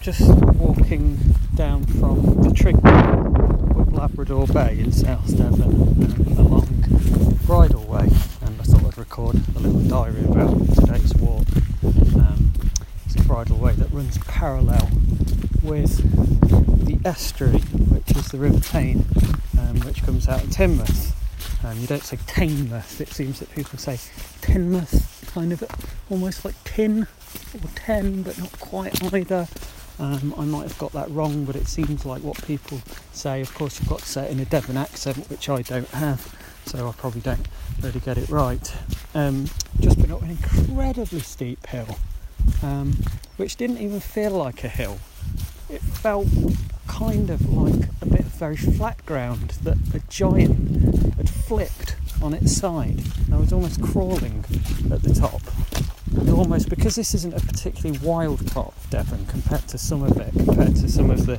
just walking down from the Trig up Labrador Bay in South Devon along Bridleway, and I thought I'd record a little diary about today's walk. It's a Bridleway that runs parallel with the estuary, which is the River Tyne, which comes out of Teignmouth. You don't say Teignmouth, it seems that people say Teignmouth, kind of almost like tin or ten, but not quite either. I might have got that wrong, but it seems like what people say. Of course, you've got to say it in a Devon accent, which I don't have, so I probably don't really get it right. Just been up an incredibly steep hill, which didn't even feel like a hill. It felt kind of like a bit of very flat ground that a giant had flipped on its side. And I was almost crawling at the top. And almost, because this isn't a particularly wild part of Devon compared to some of the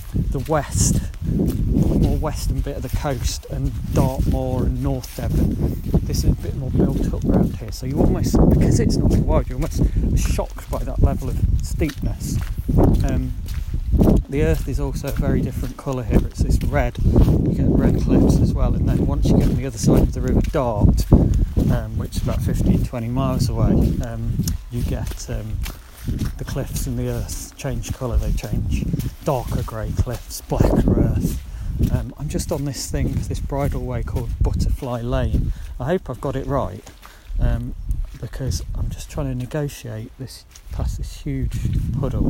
more western bit of the coast and Dartmoor and North Devon, this is a bit more built up around here. So you almost, because it's not so wild, you're almost shocked by that level of steepness. The earth is also a very different colour here. It's this red, you get red cliffs as well, and then once you get on the other side of the River Dart, which is about 15-20 miles away, you get the cliffs and the earth change colour. They change darker grey cliffs, blacker earth. I'm just on this bridleway called Butterfly Lane. I hope I've got it right, because I'm just trying to negotiate past this huge puddle.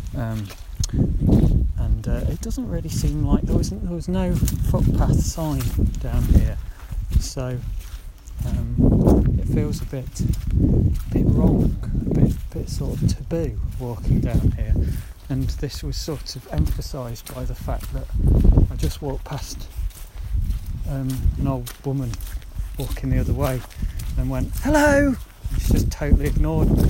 And it doesn't really seem like there was no footpath sign down here, so it feels a bit wrong, a bit sort of taboo walking down here. And this was sort of emphasised by the fact that I just walked past an old woman walking the other way and went, "Hello!" And she just totally ignored me.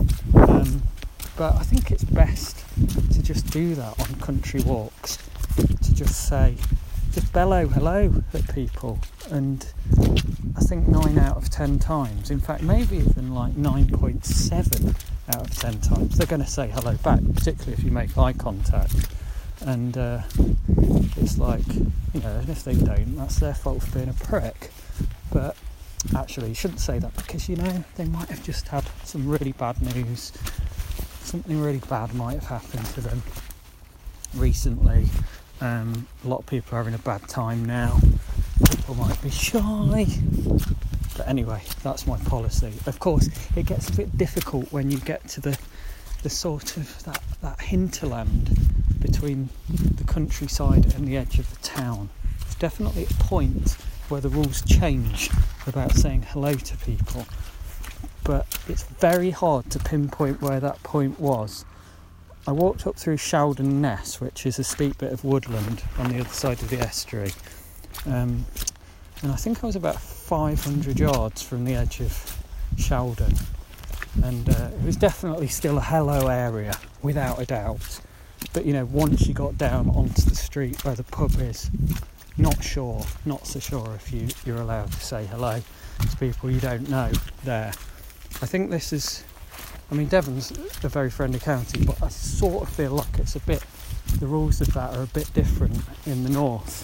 But I think it's best to just do that on country walks, to just bellow hello at people. And I think 9 out of 10 times, in fact maybe even like 9.7 out of 10 times, they're going to say hello back, particularly if you make eye contact. And it's like, and if they don't, that's their fault for being a prick. But actually you shouldn't say that, because they might have just had some really bad news. Something really bad might have happened to them recently. A lot of people are having a bad time now. People might be shy. But anyway, that's my policy. Of course, it gets a bit difficult when you get to the sort of that hinterland between the countryside and the edge of the town. It's definitely a point where the rules change about saying hello to people. But it's very hard to pinpoint where that point was. I walked up through Shaldon Ness, which is a steep bit of woodland on the other side of the estuary, and I think I was about 500 yards from the edge of Shaldon, and it was definitely still a hello area, without a doubt. But once you got down onto the street where the pub is, not so sure if you're allowed to say hello to people you don't know there. I think Devon's a very friendly county, but I sort of feel like the rules of that are a bit different in the north,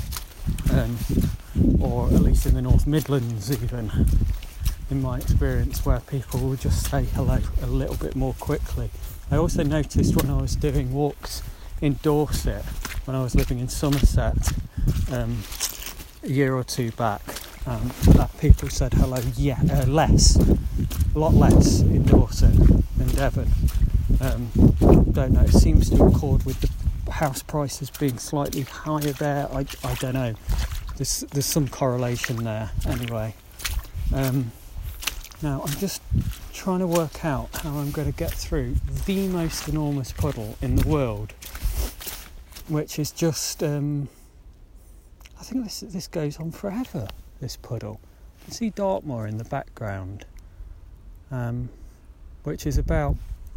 or at least in the North Midlands even, in my experience, where people will just say hello a little bit more quickly. I also noticed when I was doing walks in Dorset, when I was living in Somerset a year or two back, that people said hello a lot less in Dorset than Devon. Don't know, it seems to accord with the house prices being slightly higher there. I don't know, there's some correlation there anyway. Now I'm just trying to work out how I'm going to get through the most enormous puddle in the world, which is just I think this goes on forever, this puddle. You can see Dartmoor in the background, which is about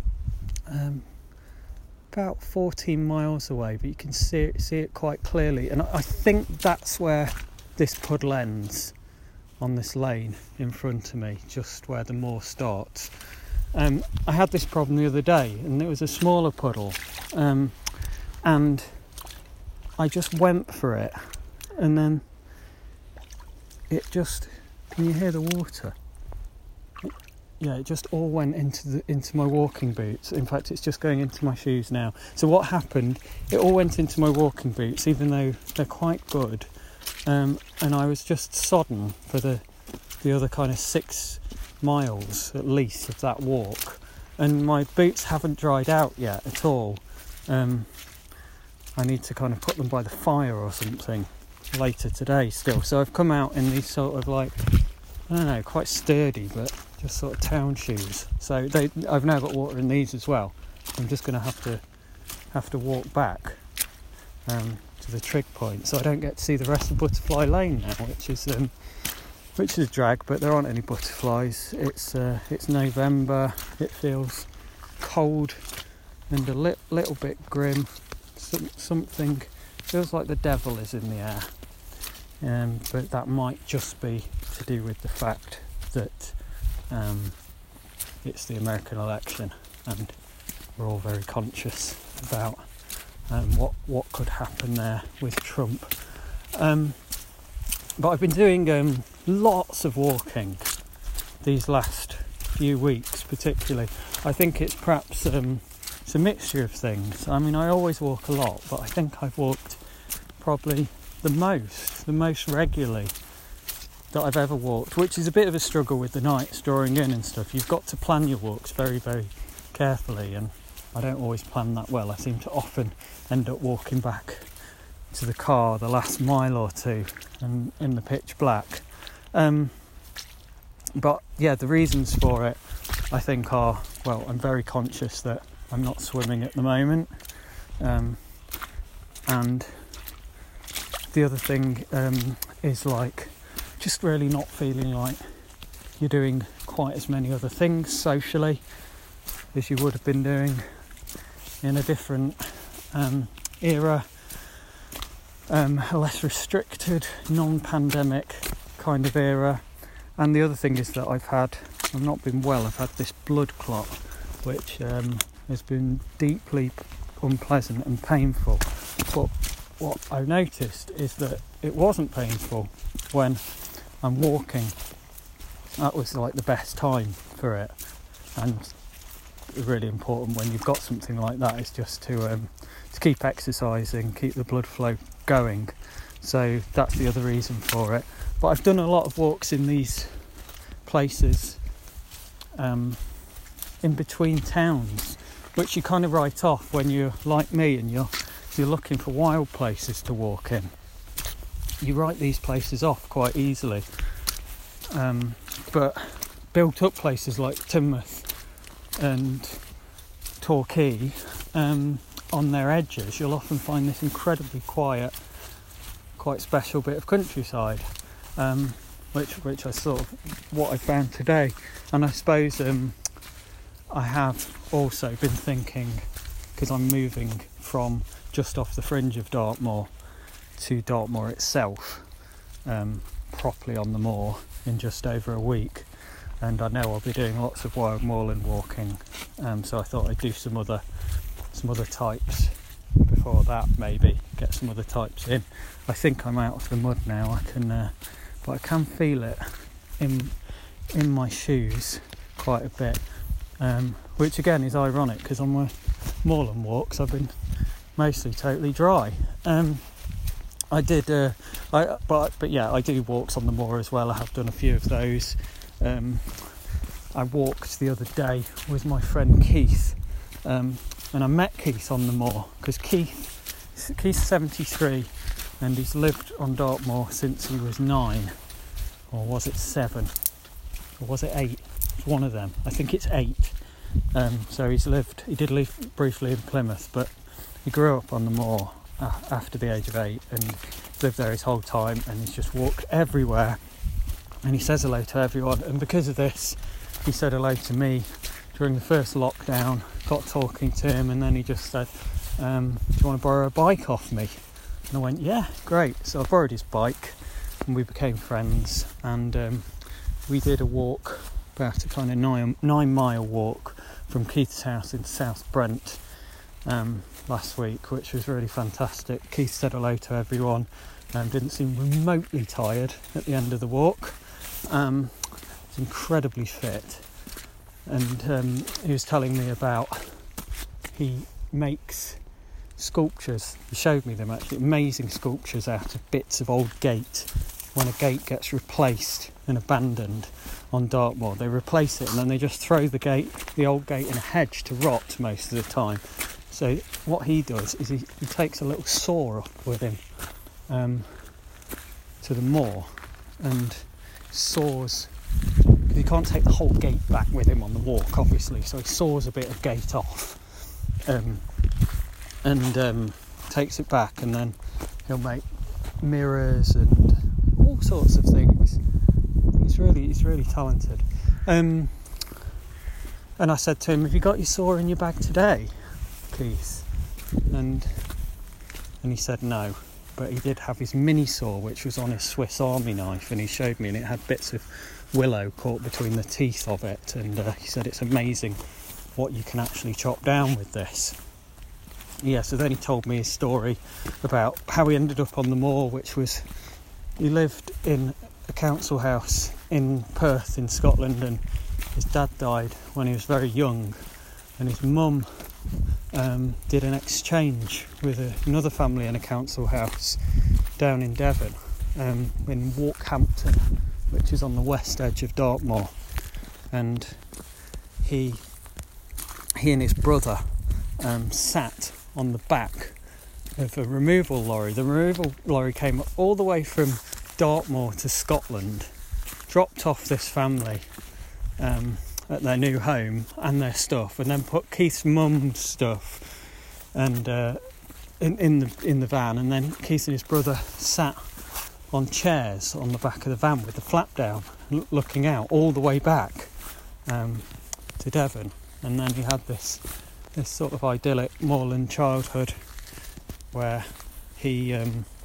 14 miles away, but you can see it quite clearly. And I think that's where this puddle ends, on this lane in front of me, just where the moor starts. I had this problem the other day, and it was a smaller puddle, and I just went for it, and then it just, can you hear the water? It just all went into my walking boots. In fact, it's just going into my shoes now. So what happened, it all went into my walking boots, even though they're quite good, and I was just sodden for the other kind of 6 miles at least of that walk, and my boots haven't dried out yet at all. I need to kind of put them by the fire or something later today still. So I've come out in these sort of like, I don't know, quite sturdy but just sort of town shoes. So I've now got water in these as well. I'm just going to have to walk back to the trig point, so I don't get to see the rest of Butterfly Lane now, which is a drag. But there aren't any butterflies. It's November. It feels cold and a little bit grim. Something feels like the devil is in the air, but that might just be to do with the fact that it's the American election, and we're all very conscious about what could happen there with Trump. But I've been doing lots of walking these last few weeks, particularly. I think it's perhaps it's a mixture of things. I mean, I always walk a lot, but I think I've walked probably the most regularly that I've ever walked, which is a bit of a struggle with the nights drawing in and stuff. You've got to plan your walks very, very carefully, and I don't always plan that well. I seem to often end up walking back to the car the last mile or two and in the pitch black. But yeah, the reasons for it, I think, are, well, I'm very conscious that I'm not swimming at the moment, and the other thing is like just really not feeling like you're doing quite as many other things socially as you would have been doing in a different era, a less restricted, non-pandemic kind of era. And the other thing is that I've not been well. I've had this blood clot, which has been deeply unpleasant and painful. But what I've noticed is that it wasn't painful when I'm walking. That was like the best time for it, and really important when you've got something like that is just to keep exercising, keep the blood flow going. So that's the other reason for it. But I've done a lot of walks in these places in between towns, which you kind of write off when you're like me and you're looking for wild places to walk in. You write these places off quite easily, but built up places like Teignmouth and Torquay, on their edges, you'll often find this incredibly quiet, quite special bit of countryside, which I sort of what I found today. And I suppose I have also been thinking, because I'm moving from just off the fringe of Dartmoor to Dartmoor itself, properly on the moor in just over a week, and I know I'll be doing lots of wild moorland walking, so I thought I'd do some other types before that, maybe get some other types in. I think I'm out of the mud now. But I can feel it in my shoes quite a bit, which again is ironic because on my moorland walks I've been mostly totally dry. I do walks on the moor as well. I have done a few of those. I walked the other day with my friend Keith, and I met Keith on the moor because Keith's 73 and he's lived on Dartmoor since he was 9, or was it 7, or was it 8? It's one of them. I think it's 8. So he did live briefly in Plymouth, but he grew up on the moor after the age of 8 and lived there his whole time, and he's just walked everywhere and he says hello to everyone. And because of this, he said hello to me during the first lockdown, got talking to him, and then he just said, do you want to borrow a bike off me? And I went, yeah, great. So I borrowed his bike and we became friends, and we did a walk about a kind of 9-mile walk from Keith's house into South Brent last week, which was really fantastic. Keith said hello to everyone, didn't seem remotely tired at the end of the walk. He's incredibly fit, and he was telling me about he makes sculptures. He showed me them actually, amazing sculptures out of bits of old gate. When a gate gets replaced and abandoned on Dartmoor, they replace it and then they just throw the old gate in a hedge to rot most of the time. So what he does is he takes a little saw up with him to the moor and saws. He can't take the whole gate back with him on the walk, obviously, so he saws a bit of gate off and takes it back, and then he'll make mirrors and all sorts of things. He's really talented. And I said to him, "Have you got your saw in your bag today, Keith?" And he said no, but he did have his mini saw, which was on his Swiss Army knife, and he showed me, and it had bits of willow caught between the teeth of it, and he said it's amazing what you can actually chop down with this. Yeah, so then he told me his story about how he ended up on the moor, which was he lived in a council house in Perth in Scotland, and his dad died when he was very young, and his mum did an exchange with another family in a council house down in Devon, in Walkhampton, which is on the west edge of Dartmoor, and he and his brother sat on the back of a removal lorry. The removal lorry came up all the way from Dartmoor to Scotland, dropped off this family at their new home and their stuff, and then put Keith's mum's stuff and in the van, and then Keith and his brother sat on chairs on the back of the van with the flap down, looking out all the way back to Devon. And then he had this sort of idyllic moorland childhood where he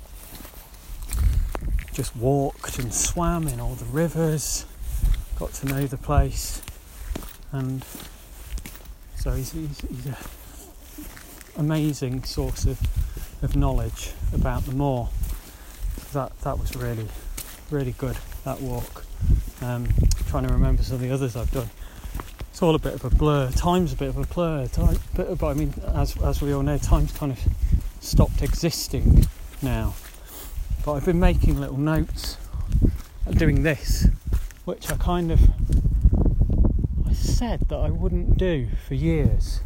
just walked and swam in all the rivers, got to know the place, and so he's an amazing source of knowledge about the moor. That was really good, that walk. Trying to remember some of the others I've done. It's all a bit of a blur. Time's a bit of a blur. But I mean, as we all know, time's kind of stopped existing now. But I've been making little notes, doing this, which I said that I wouldn't do for years.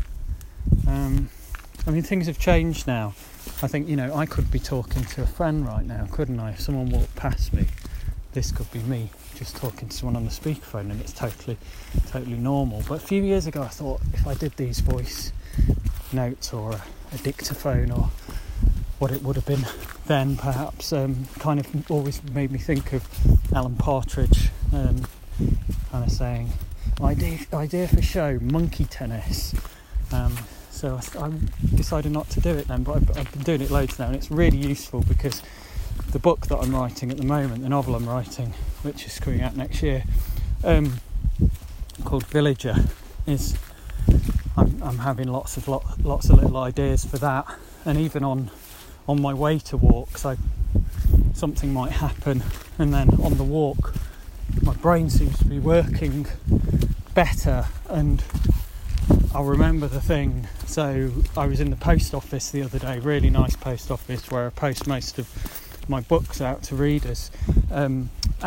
I mean, things have changed now. I think, I could be talking to a friend right now, couldn't I? If someone walked past me, this could be me just talking to someone on the speakerphone, and it's totally normal. But a few years ago I thought, if I did these voice notes or a dictaphone, or what it would have been then perhaps, kind of always made me think of Alan Partridge, kind of saying, idea for show, monkey tennis. So I decided not to do it then, but I've been doing it loads now, and it's really useful because the book that I'm writing at the moment, the novel I'm writing, which is coming out next year, called Villager, is I'm having lots of little ideas for that, and even on my way to walks, something might happen, and then on the walk, my brain seems to be working better, and I'll remember the thing. So I was in the post office the other day, really nice post office where I post most of my books out to readers, and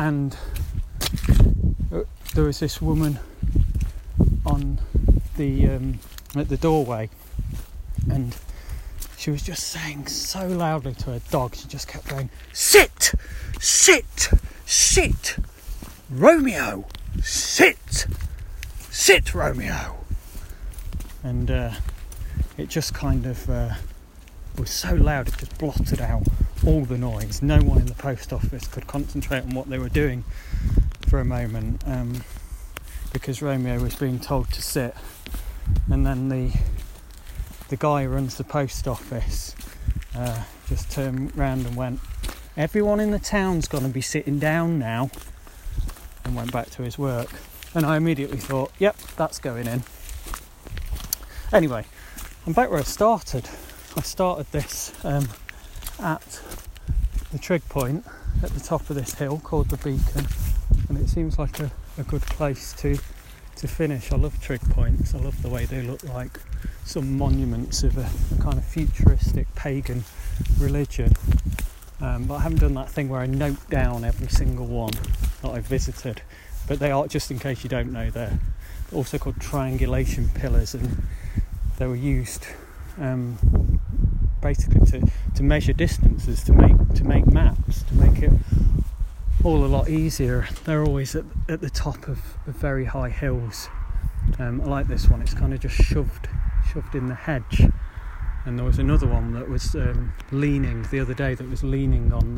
there was this woman on the at the doorway, and she was just saying so loudly to her dog, she just kept going, "Sit! Sit! Sit! Romeo! Sit! Sit, Romeo!" And it just kind of was so loud, it just blotted out all the noise. No one in the post office could concentrate on what they were doing for a moment, because Romeo was being told to sit. And then the guy who runs the post office just turned round and went, "Everyone in the town's going to be sitting down now," and went back to his work. And I immediately thought, yep, that's going in. Anyway, I'm back where I started. I started this at the trig point at the top of this hill called the Beacon, and it seems like a good place to finish. I love trig points. I love the way they look like some monuments of a kind of futuristic pagan religion. But I haven't done that thing where I note down every single one that I visited. But they are, just in case you don't know, they're also called triangulation pillars, and they were used basically to measure distances, to make maps, to make it all a lot easier. They're always at the top of very high hills. I like this one. It's kind of just shoved in the hedge. And there was another one that was leaning the other day, that was leaning on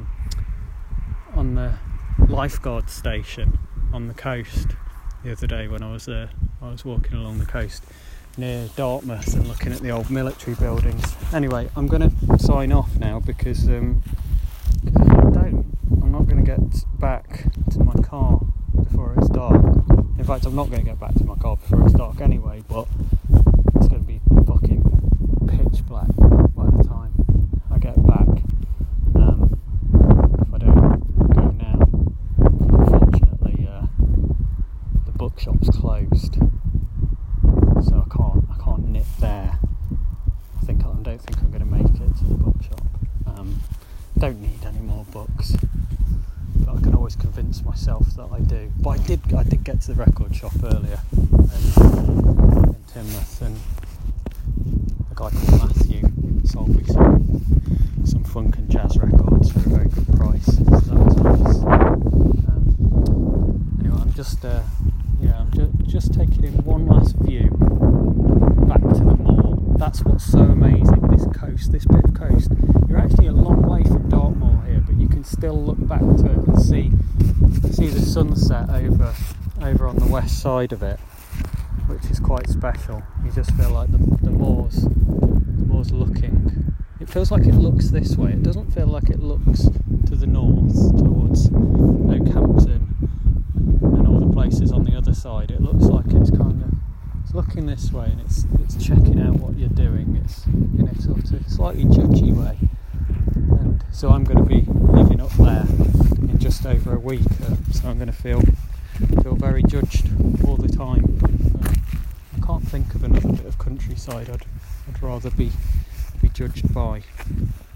the lifeguard station on the coast the other day when I was walking along the coast near Dartmouth and looking at the old military buildings. Anyway, I'm going to sign off now because I'm not going to get back to my car before it's dark. In fact, I'm not going to get back to my car before it's dark anyway, but it's going to be fucking pitch black by the time I get back. If I don't go now, unfortunately the bookshop's closed, so I can't knit there. I don't think I'm going to make it to the bookshop. Don't need any more books, but I can always convince myself that I do. But I did get to the record shop earlier in Teignmouth, and a guy called Matthew sold me some funk and jazz records for a very good price, so that was nice. Anyway, I'm just taking in one last view back to the moor. That's what's so amazing, this bit of coast. You're actually a long way from Dartmoor here, but you can still look back to it and see the sunset over on the west side of it, which is quite special. You just feel like the moor's looking. It feels like it looks this way. It doesn't feel like it looks to the north towards Oakhampton and all the places on the other side. It looks like it's looking this way, and it's checking out what you're doing. It's in a sort of slightly judgy way. And so I'm going to be living up there in just over a week, so I'm going to feel very judged all the time. I can't think of another bit of countryside I'd rather be judged by.